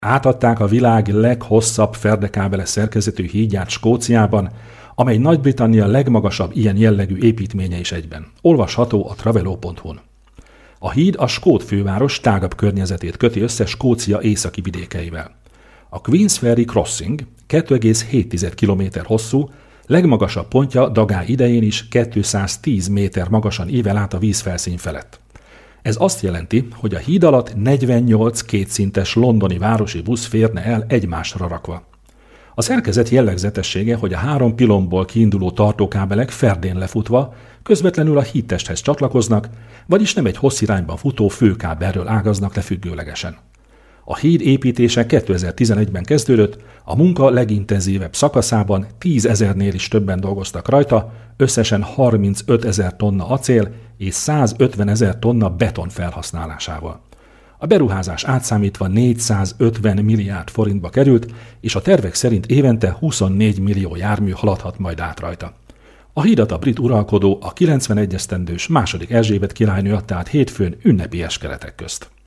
Átadták a világ leghosszabb ferdekábeles szerkezetű hídját Skóciában, amely Nagy-Britannia legmagasabb ilyen jellegű építménye is egyben. Olvasható a travelo.hu-n. A híd a skót főváros tágabb környezetét köti össze Skócia északi vidékeivel. A Queensferry Crossing 2,7 km hosszú, legmagasabb pontja Dagá idején is 210 méter magasan ível át a vízfelszín felett. Ez azt jelenti, hogy a híd alatt 48 kétszintes londoni városi busz férne el egymásra rakva. A szerkezet jellegzetessége, hogy a 3 pilonból kiinduló tartókábelek ferdén lefutva közvetlenül a hídtesthez csatlakoznak, vagyis nem egy hossz irányban futó főkábelről ágaznak le függőlegesen. A híd építése 2011-ben kezdődött, a munka legintenzívebb szakaszában 10 000-nél is többen dolgoztak rajta, összesen 35 000 tonna acél és 150 000 tonna beton felhasználásával. A beruházás átszámítva 450 milliárd forintba került, és a tervek szerint évente 24 millió jármű haladhat majd át rajta. A hídat a brit uralkodó, a 91 esztendős II. Erzsébet királynő adta át hétfőn ünnepies keretek közt.